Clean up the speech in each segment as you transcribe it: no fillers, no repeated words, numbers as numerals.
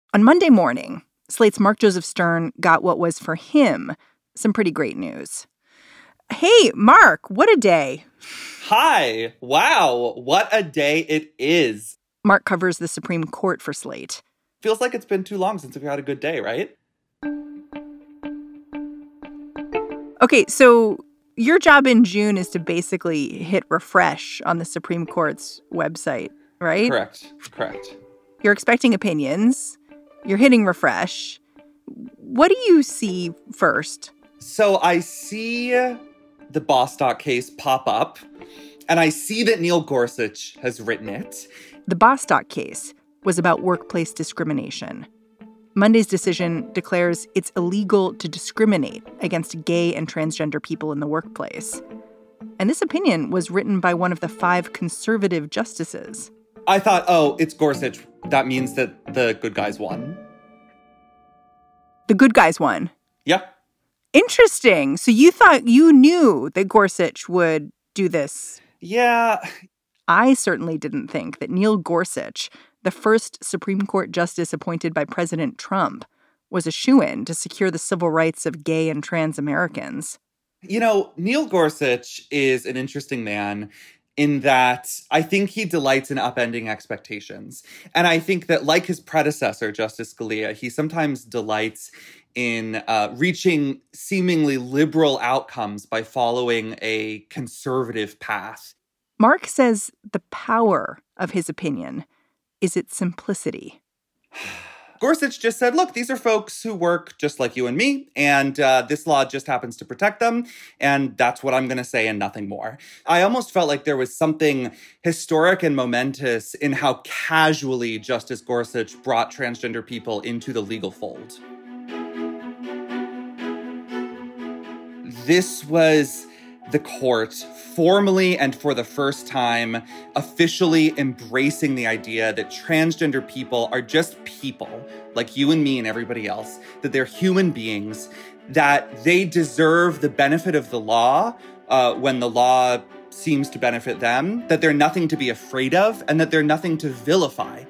On Monday morning, Slate's Mark Joseph Stern got what was for him some pretty great news. Hey, Mark, what a day. Hi. Wow, what a day it is. Mark covers the Supreme Court for Slate. Feels like it's been too long since we've had a good day, right? Okay, so your job in June is to basically hit refresh on the Supreme Court's website, right? Correct. You're expecting opinions. You're hitting refresh. What do you see first? So I see the Bostock case pop up, and I see that Neil Gorsuch has written it. The Bostock case was about workplace discrimination. Monday's decision declares it's illegal to discriminate against gay and transgender people in the workplace. And this opinion was written by one of the 5 conservative justices. I thought, oh, it's Gorsuch. That means that the good guys won. The good guys won? Yeah. Interesting. So you thought you knew that Gorsuch would do this? Yeah. I certainly didn't think that Neil Gorsuch, the first Supreme Court justice appointed by President Trump, was a shoo-in to secure the civil rights of gay and trans Americans. You know, Neil Gorsuch is an interesting man in that I think he delights in upending expectations. And I think that, like his predecessor, Justice Scalia, he sometimes delights in reaching seemingly liberal outcomes by following a conservative path. Mark says the power of his opinion is its simplicity. Gorsuch just said, look, these are folks who work just like you and me, and this law just happens to protect them, and that's what I'm going to say and nothing more. I almost felt like there was something historic and momentous in how casually Justice Gorsuch brought transgender people into the legal fold. This was the court formally and for the first time officially embracing the idea that transgender people are just people like you and me and everybody else, that they're human beings, that they deserve the benefit of the law when the law seems to benefit them, that they're nothing to be afraid of, and that they're nothing to vilify.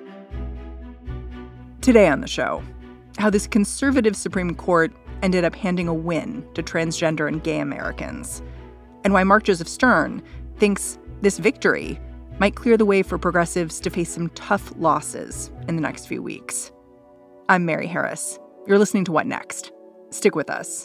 Today on the show, how this conservative Supreme Court ended up handing a win to transgender and gay Americans, and why Mark Joseph Stern thinks this victory might clear the way for progressives to face some tough losses in the next few weeks. I'm Mary Harris. You're listening to What Next? Stick with us.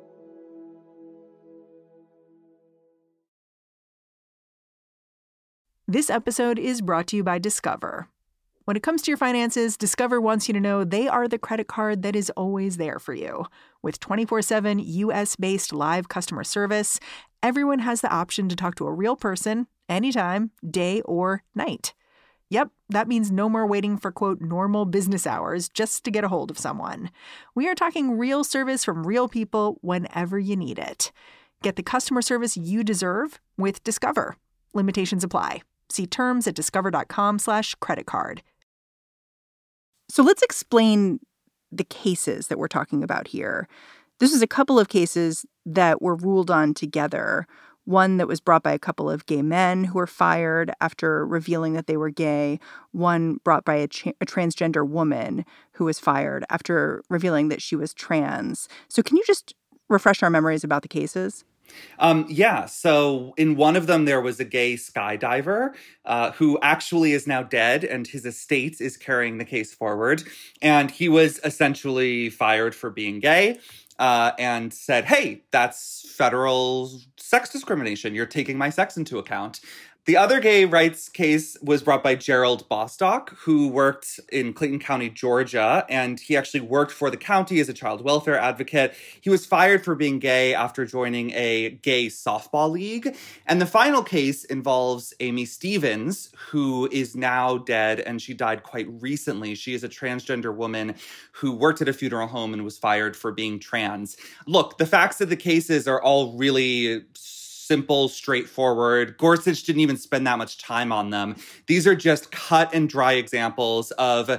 This episode is brought to you by Discover. When it comes to your finances, Discover wants you to know they are the credit card that is always there for you. With 24/7 U.S.-based live customer service, everyone has the option to talk to a real person anytime, day or night. Yep, that means no more waiting for, quote, normal business hours just to get a hold of someone. We are talking real service from real people whenever you need it. Get the customer service you deserve with Discover. Limitations apply. See terms at discover.com/creditcard. So let's explain the cases that we're talking about here. This is a couple of cases that were ruled on together. One that was brought by a couple of gay men who were fired after revealing that they were gay. One brought by a transgender woman who was fired after revealing that she was trans. So can you just refresh our memories about the cases? Yeah. So in one of them, there was a gay skydiver who actually is now dead, and his estate is carrying the case forward. And he was essentially fired for being gay and said, hey, that's federal sex discrimination. You're taking my sex into account. The other gay rights case was brought by Gerald Bostock, who worked in Clayton County, Georgia, and he actually worked for the county as a child welfare advocate. He was fired for being gay after joining a gay softball league. And the final case involves Amy Stevens, who is now dead, and she died quite recently. She is a transgender woman who worked at a funeral home and was fired for being trans. Look, the facts of the cases are all really simple, straightforward. Gorsuch didn't even spend that much time on them. These are just cut and dry examples of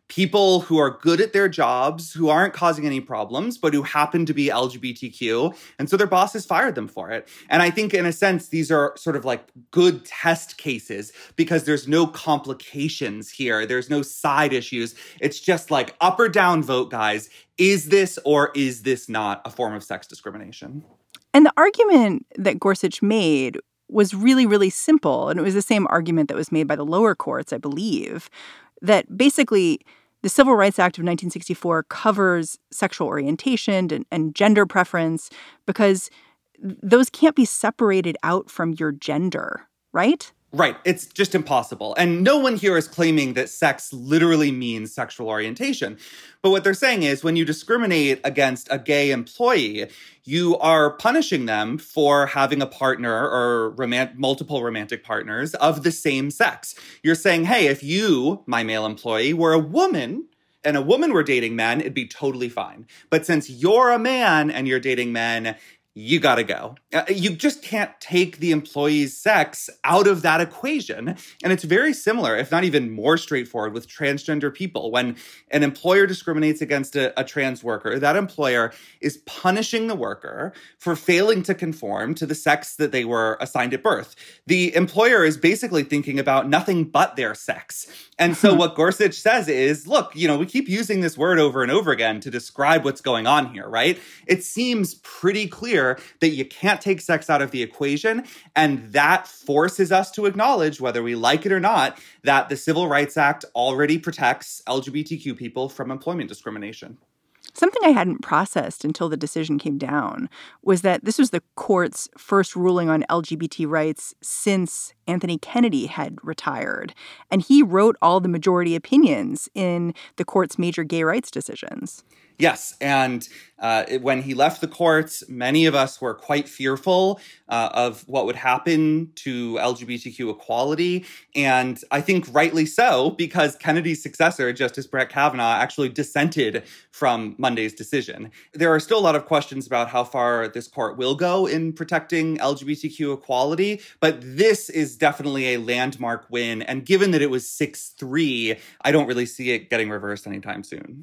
people who are good at their jobs, who aren't causing any problems, but who happen to be LGBTQ. And so their bosses fired them for it. And I think in a sense, these are sort of like good test cases because there's no complications here. There's no side issues. It's just like up or down vote, guys. Is this or is this not a form of sex discrimination? And the argument that Gorsuch made was really, really simple. And it was the same argument that was made by the lower courts, I believe, that basically the Civil Rights Act of 1964 covers sexual orientation and gender preference because those can't be separated out from your gender, right? Right. It's just impossible. And no one here is claiming that sex literally means sexual orientation. But what they're saying is when you discriminate against a gay employee, you are punishing them for having a partner or multiple romantic partners of the same sex. You're saying, hey, if you, my male employee, were a woman and a woman were dating men, it'd be totally fine. But since you're a man and you're dating men, you gotta go. You just can't take the employee's sex out of that equation. And it's very similar, if not even more straightforward, with transgender people. When an employer discriminates against a trans worker, that employer is punishing the worker for failing to conform to the sex that they were assigned at birth. The employer is basically thinking about nothing but their sex. And so what Gorsuch says is, look, we keep using this word over and over again to describe what's going on here, right? It seems pretty clear that you can't take sex out of the equation. And that forces us to acknowledge, whether we like it or not, that the Civil Rights Act already protects LGBTQ people from employment discrimination. Something I hadn't processed until the decision came down was that this was the court's first ruling on LGBT rights since Anthony Kennedy had retired. And he wrote all the majority opinions in the court's major gay rights decisions. Yes. And when he left the courts, many of us were quite fearful of what would happen to LGBTQ equality. And I think rightly so, because Kennedy's successor, Justice Brett Kavanaugh, actually dissented from Monday's decision. There are still a lot of questions about how far this court will go in protecting LGBTQ equality. But this is definitely a landmark win. And given that it was 6-3, I don't really see it getting reversed anytime soon.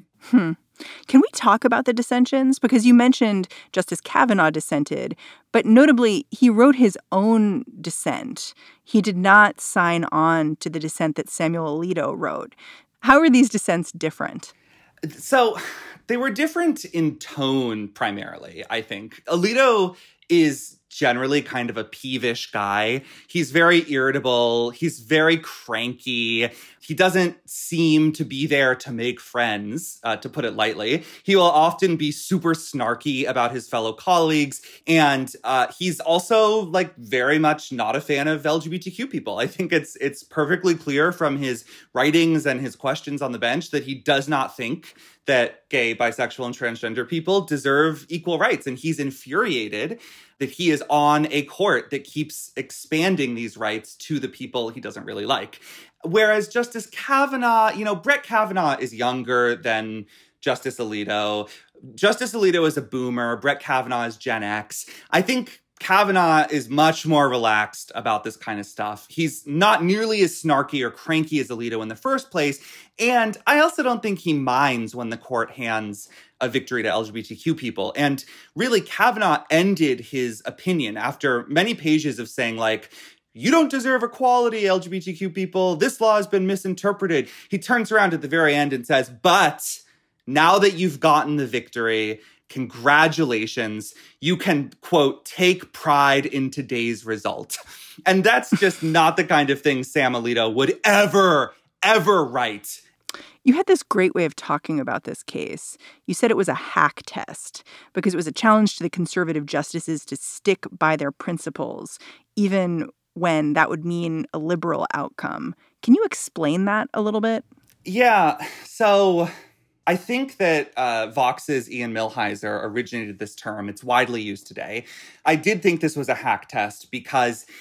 Can we talk about the dissensions? Because you mentioned Justice Kavanaugh dissented, but notably, he wrote his own dissent. He did not sign on to the dissent that Samuel Alito wrote. How are these dissents different? So they were different in tone, primarily, I think. Alito is generally kind of a peevish guy. He's very irritable. He's very cranky. He doesn't seem to be there to make friends, to put it lightly. He will often be super snarky about his fellow colleagues. And he's also very much not a fan of LGBTQ people. I think it's perfectly clear from his writings and his questions on the bench that he does not think that gay, bisexual, and transgender people deserve equal rights. And he's infuriated that he is on a court that keeps expanding these rights to the people he doesn't really like. Whereas Justice Kavanaugh, Brett Kavanaugh is younger than Justice Alito. Justice Alito is a boomer. Brett Kavanaugh is Gen X. I think Kavanaugh is much more relaxed about this kind of stuff. He's not nearly as snarky or cranky as Alito in the first place. And I also don't think he minds when the court hands a victory to LGBTQ people. And really, Kavanaugh ended his opinion after many pages of saying, you don't deserve equality, LGBTQ people. This law has been misinterpreted. He turns around at the very end and says, but now that you've gotten the victory, congratulations. You can, quote, take pride in today's result. And that's just not the kind of thing Sam Alito would ever write. You had this great way of talking about this case. You said it was a hack test because it was a challenge to the conservative justices to stick by their principles, even when that would mean a liberal outcome. Can you explain that a little bit? Yeah. So I think that Vox's Ian Millhiser originated this term. It's widely used today. I did think this was a hack test because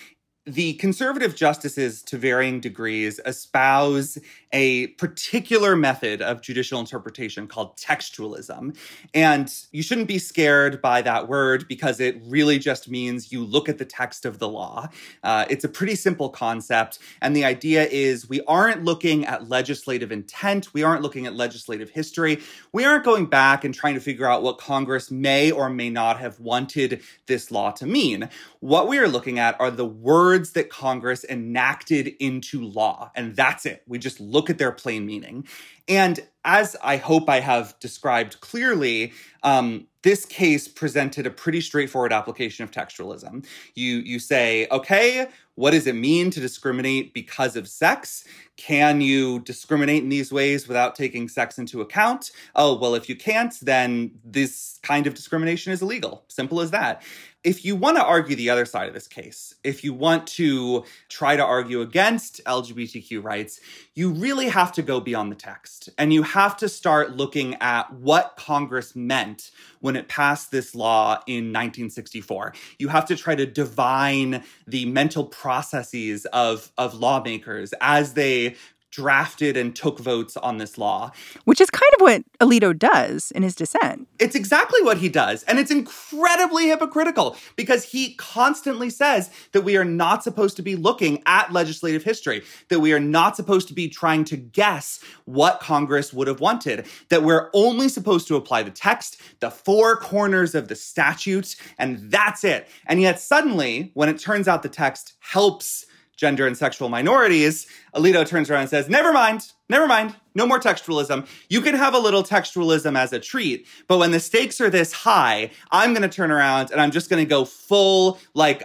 The conservative justices, to varying degrees, espouse a particular method of judicial interpretation called textualism. And you shouldn't be scared by that word because it really just means you look at the text of the law. It's a pretty simple concept. And the idea is we aren't looking at legislative intent. We aren't looking at legislative history. We aren't going back and trying to figure out what Congress may or may not have wanted this law to mean. What we are looking at are the words that Congress enacted into law. And that's it. We just look at their plain meaning. And as I hope I have described clearly, this case presented a pretty straightforward application of textualism. You say, okay, what does it mean to discriminate because of sex? Can you discriminate in these ways without taking sex into account? Oh, well, if you can't, then this kind of discrimination is illegal. Simple as that. If you want to argue the other side of this case, if you want to try to argue against LGBTQ rights, you really have to go beyond the text. And you have to start looking at what Congress meant when it passed this law in 1964. You have to try to divine the mental processes of lawmakers as they drafted and took votes on this law. Which is kind of what Alito does in his dissent. It's exactly what he does. And it's incredibly hypocritical because he constantly says that we are not supposed to be looking at legislative history, that we are not supposed to be trying to guess what Congress would have wanted, that we're only supposed to apply the text, the four corners of the statute, and that's it. And yet suddenly, when it turns out the text helps gender and sexual minorities, Alito turns around and says, never mind, no more textualism. You can have a little textualism as a treat, but when the stakes are this high, I'm going to turn around and I'm just going to go full,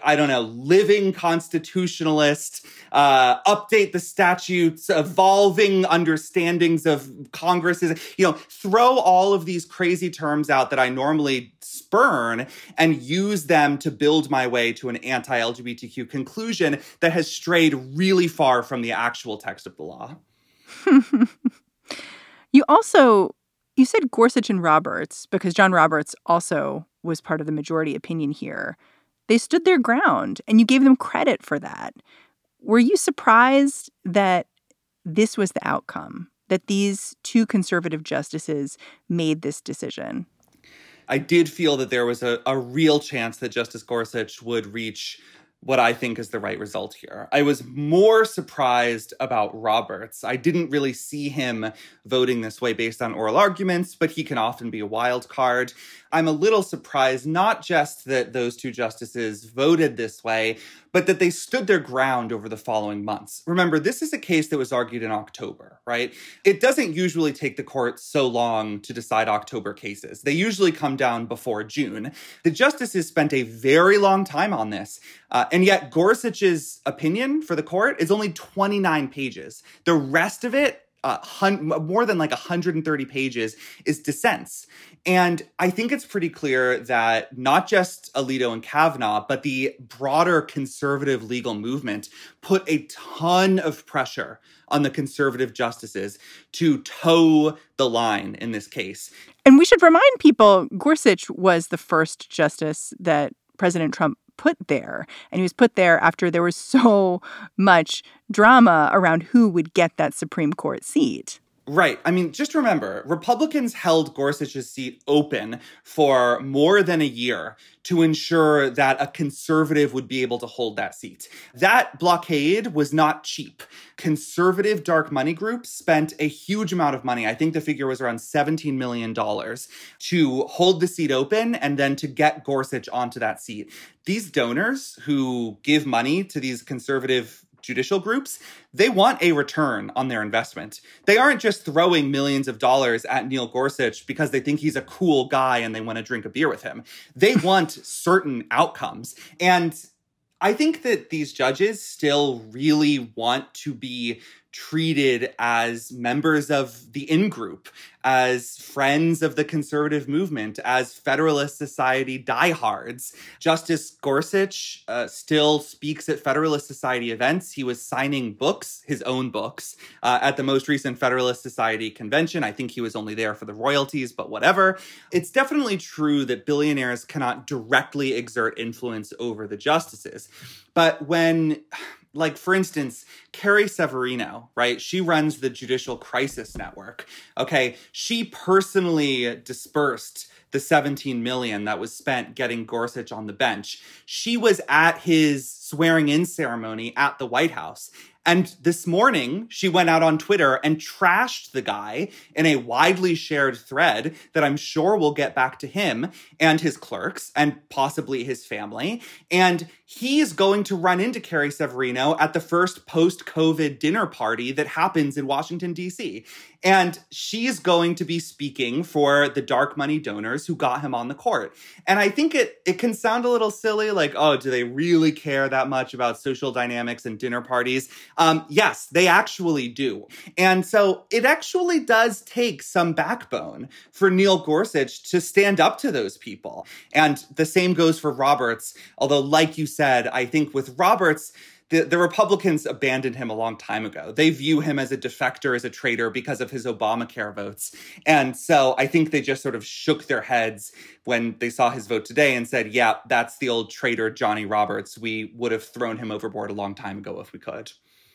living constitutionalist, update the statutes, evolving understandings of Congress's, throw all of these crazy terms out that I normally spurn and use them to build my way to an anti-LGBTQ conclusion that has strayed really far from the actual text of the law. You said Gorsuch and Roberts, because John Roberts also was part of the majority opinion here. They stood their ground, and you gave them credit for that. Were you surprised that this was the outcome, that these two conservative justices made this decision? I did feel that there was a real chance that Justice Gorsuch would reach what I think is the right result here. I was more surprised about Roberts. I didn't really see him voting this way based on oral arguments, but he can often be a wild card. I'm a little surprised, not just that those two justices voted this way, but that they stood their ground over the following months. Remember, this is a case that was argued in October, right? It doesn't usually take the court so long to decide October cases. They usually come down before June. The justices spent a very long time on this, and yet Gorsuch's opinion for the court is only 29 pages. The rest of it, more than 130 pages, is dissents. And I think it's pretty clear that not just Alito and Kavanaugh, but the broader conservative legal movement put a ton of pressure on the conservative justices to toe the line in this case. And we should remind people, Gorsuch was the first justice that President Trump put there. And he was put there after there was so much drama around who would get that Supreme Court seat. Right. I mean, just remember, Republicans held Gorsuch's seat open for more than a year to ensure that a conservative would be able to hold that seat. That blockade was not cheap. Conservative dark money groups spent a huge amount of money. I think the figure was around $17 million to hold the seat open and then to get Gorsuch onto that seat. These donors who give money to these conservative judicial groups, they want a return on their investment. They aren't just throwing millions of dollars at Neil Gorsuch because they think he's a cool guy and they want to drink a beer with him. They want certain outcomes. And I think that these judges still really want to be treated as members of the in-group, as friends of the conservative movement, as Federalist Society diehards. Justice Gorsuch still speaks at Federalist Society events. He was signing books, his own books, at the most recent Federalist Society convention. I think he was only there for the royalties, but whatever. It's definitely true that billionaires cannot directly exert influence over the justices. But when, like, for instance, Carrie Severino, right? She runs the Judicial Crisis Network. Okay. She personally dispersed the $17 million that was spent getting Gorsuch on the bench. She was at his swearing-in ceremony at the White House. And this morning, she went out on Twitter and trashed the guy in a widely shared thread that I'm sure will get back to him and his clerks and possibly his family. And he's going to run into Carrie Severino at the first post-COVID dinner party that happens in Washington, D.C. And she's going to be speaking for the dark money donors who got him on the court. And I think it can sound a little silly, like, oh, do they really care that much about social dynamics and dinner parties? Yes, they actually do. And so it actually does take some backbone for Neil Gorsuch to stand up to those people. And the same goes for Roberts. Although, like you said, I think with Roberts, the Republicans abandoned him a long time ago. They view him as a defector, as a traitor because of his Obamacare votes. And so I think they just sort of shook their heads when they saw his vote today and said, yeah, that's the old traitor Johnny Roberts. We would have thrown him overboard a long time ago if we could.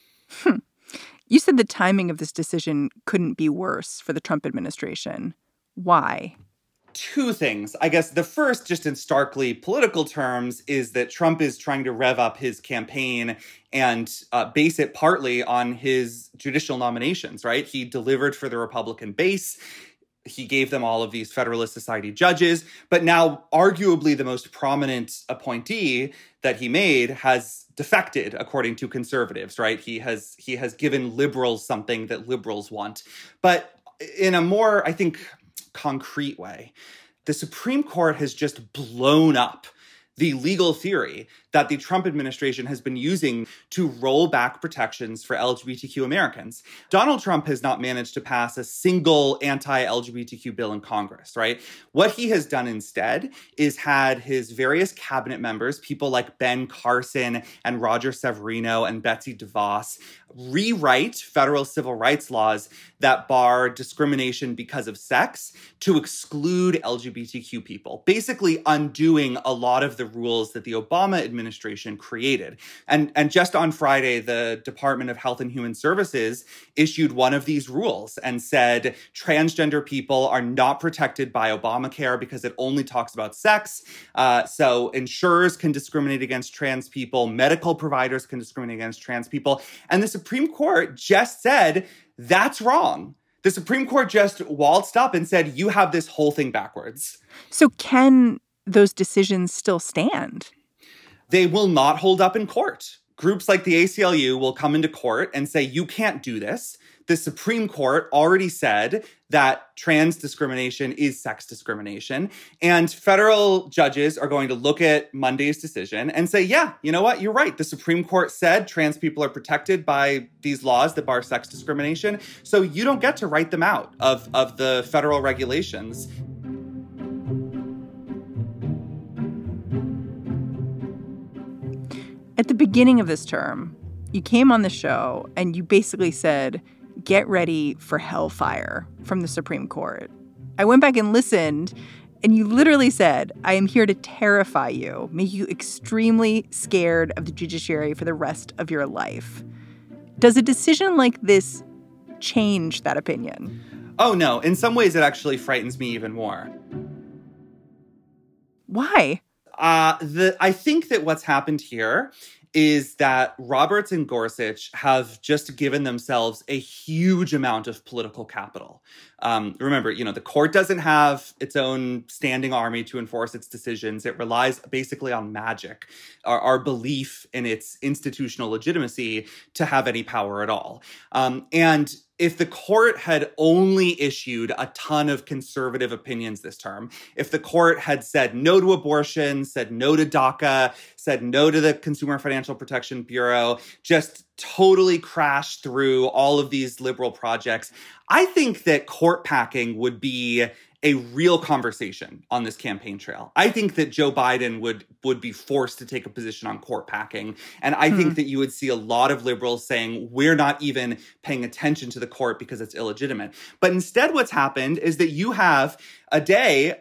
You said the timing of this decision couldn't be worse for the Trump administration. Why? Two things. I guess the first, just in starkly political terms, is that Trump is trying to rev up his campaign and base it partly on his judicial nominations, right? He delivered for the Republican base. He gave them all of these Federalist Society judges. But now, arguably, the most prominent appointee that he made has defected, according to conservatives, right? He has given liberals something that liberals want. But in a more, I think, concrete way, the Supreme Court has just blown up the legal theory that the Trump administration has been using to roll back protections for LGBTQ Americans. Donald Trump has not managed to pass a single anti-LGBTQ bill in Congress, right? What he has done instead is had his various cabinet members, people like Ben Carson and Roger Severino and Betsy DeVos, rewrite federal civil rights laws that bar discrimination because of sex to exclude LGBTQ people, basically undoing a lot of the rules that the Obama administration created. And just on Friday, the Department of Health and Human Services issued one of these rules and said transgender people are not protected by Obamacare because it only talks about sex. So insurers can discriminate against trans people, medical providers can discriminate against trans people. And the Supreme Court just said, that's wrong. The Supreme Court just waltzed up and said, you have this whole thing backwards. So can those decisions still stand? They will not hold up in court. Groups like the ACLU will come into court and say, you can't do this. The Supreme Court already said that trans discrimination is sex discrimination. And federal judges are going to look at Monday's decision and say, yeah, you know what? You're right. The Supreme Court said trans people are protected by these laws that bar sex discrimination. So you don't get to write them out of the federal regulations. At the beginning of this term, you came on the show and you basically said, get ready for hellfire from the Supreme Court. I went back and listened, and you literally said, I am here to terrify you, make you extremely scared of the judiciary for the rest of your life. Does a decision like this change that opinion? Oh, no. In some ways, it actually frightens me even more. Why? I think that what's happened here is that Roberts and Gorsuch have just given themselves a huge amount of political capital. Remember, the court doesn't have its own standing army to enforce its decisions. It relies basically on magic, our belief in its institutional legitimacy to have any power at all. And if the court had only issued a ton of conservative opinions this term, if the court had said no to abortion, said no to DACA, said no to the Consumer Financial Protection Bureau, just totally crashed through all of these liberal projects, I think that court packing would be a real conversation on this campaign trail. I think that Joe Biden would be forced to take a position on court packing. And I think that you would see a lot of liberals saying, we're not even paying attention to the court because it's illegitimate. But instead, what's happened is that you have a day of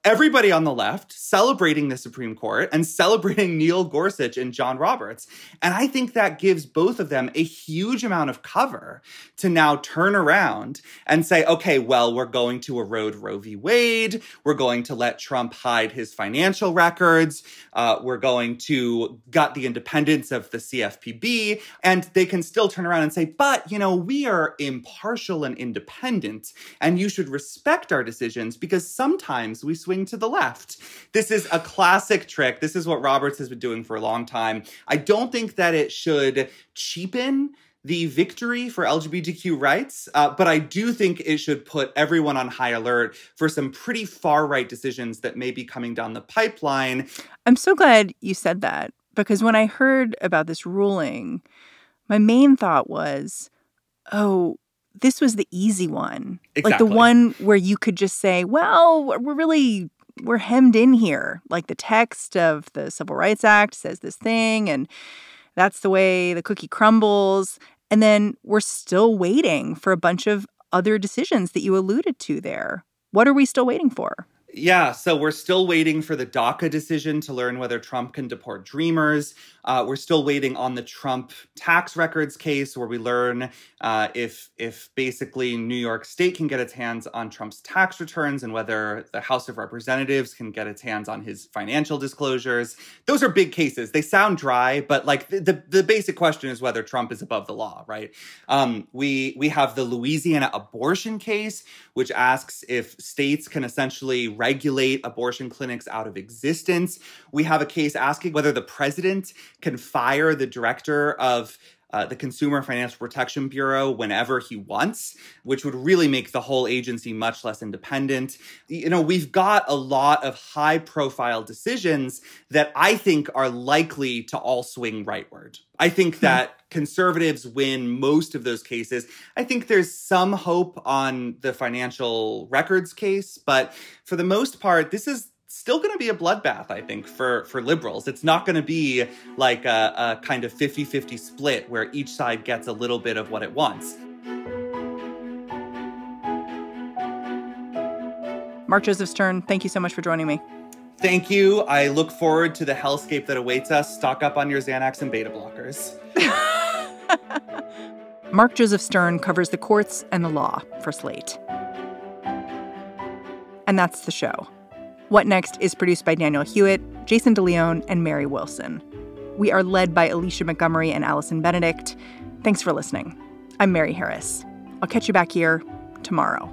everybody on the left celebrating the Supreme Court and celebrating Neil Gorsuch and John Roberts. And I think that gives both of them a huge amount of cover to now turn around and say, okay, well, we're going to erode Roe v. Wade. We're going to let Trump hide his financial records. We're going to gut the independence of the CFPB. And they can still turn around and say, but, we are impartial and independent, and you should respect our decisions because sometimes we swing to the left. This is a classic trick. This is what Roberts has been doing for a long time. I don't think that it should cheapen the victory for LGBTQ rights, but I do think it should put everyone on high alert for some pretty far-right decisions that may be coming down the pipeline. I'm so glad you said that, because when I heard about this ruling, my main thought was, oh, this was the easy one. Exactly. Like the one where you could just say, well, we're hemmed in here. Like the text of the Civil Rights Act says this thing, and that's the way the cookie crumbles. And then we're still waiting for a bunch of other decisions that you alluded to there. What are we still waiting for? Yeah, so we're still waiting for the DACA decision to learn whether Trump can deport Dreamers. We're still waiting on the Trump tax records case, where we learn if basically New York State can get its hands on Trump's tax returns and whether the House of Representatives can get its hands on his financial disclosures. Those are big cases. They sound dry, but like the basic question is whether Trump is above the law, right? We have the Louisiana abortion case, which asks if states can essentially regulate abortion clinics out of existence. We have a case asking whether the president can fire the director of the Consumer Financial Protection Bureau whenever he wants, which would really make the whole agency much less independent. We've got a lot of high-profile decisions that I think are likely to all swing rightward. I think that conservatives win most of those cases. I think there's some hope on the financial records case, but for the most part, this is still going to be a bloodbath, I think, for liberals. It's not going to be like a kind of 50-50 split where each side gets a little bit of what it wants. Mark Joseph Stern, thank you so much for joining me. Thank you. I look forward to the hellscape that awaits us. Stock up on your Xanax and beta blockers. Mark Joseph Stern covers the courts and the law for Slate. And that's the show. What Next is produced by Daniel Hewitt, Jason DeLeon, and Mary Wilson. We are led by Alicia Montgomery and Allison Benedict. Thanks for listening. I'm Mary Harris. I'll catch you back here tomorrow.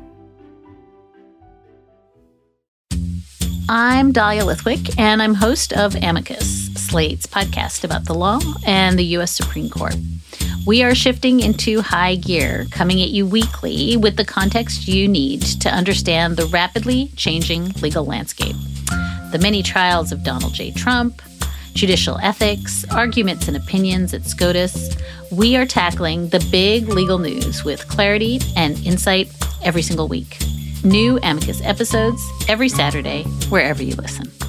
I'm Dahlia Lithwick, and I'm host of Amicus, Slate's podcast about the law and the U.S. Supreme Court. We are shifting into high gear, coming at you weekly with the context you need to understand the rapidly changing legal landscape. The many trials of Donald J. Trump, judicial ethics, arguments and opinions at SCOTUS. We are tackling the big legal news with clarity and insight every single week. New Amicus episodes every Saturday, wherever you listen.